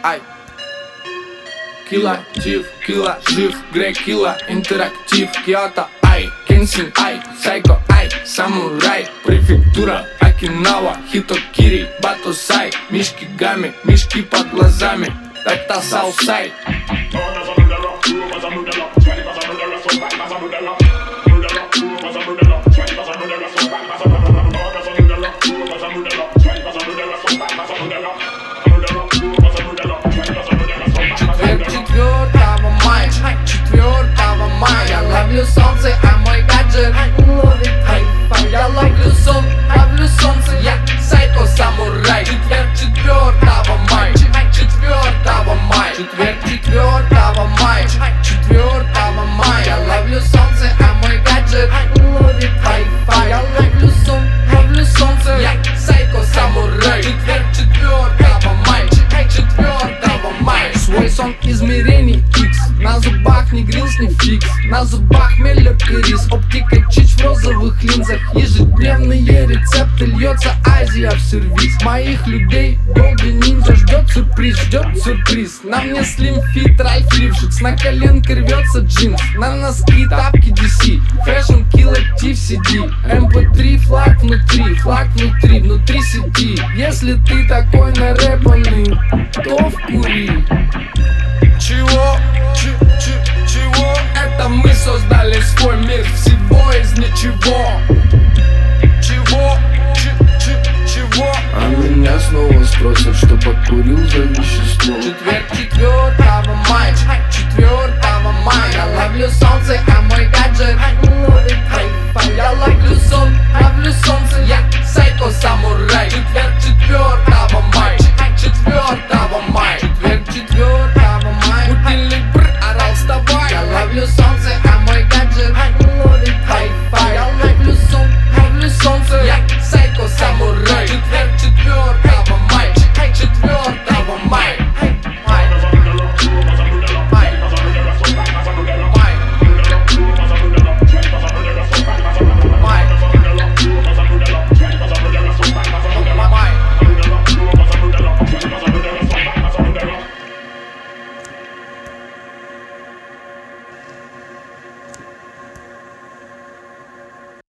ай. Кила, жив, кила, жив, грек, кила, интерактив, Киото, ай, Кенсин, ай, Сайко, ай, самурай, префектура, Окинава, Хитокири, Батусай, мишки гами, мишки под глазами, это Саусай. Я ловлю солнце, а мой гаджет ловит хай-фай. Я ловлю сон, ловлю солнце, я Сайко самурай. Четверг 4 мая, 4 мая, четверг 4 мая, 4 мая. Я ловлю солнце, а мой гаджет ловит хай-фай. Я ловлю сон, ловлю солнце, я Сайко самурай. Четверг 4 мая, 4 мая. Свой сон измерений X. На зубах не грилс, не фикс. На зубах меллер и рис. Оптика чич в розовых линзах. Ежедневные рецепты, льется Азия в сервис. Моих людей Golden Ninja ждет сюрприз. На мне Slim Fit, Ralph Lifshitz. На коленке рвется джинс. На носки тапки DC. Fashion Killer TFCD. MP3 флаг внутри, внутри сети. Если ты такой нарэпанный, то вкури. Чего? Это мы создали свой мир, всего из ничего. Чего? А меня снова спросят, что покурил за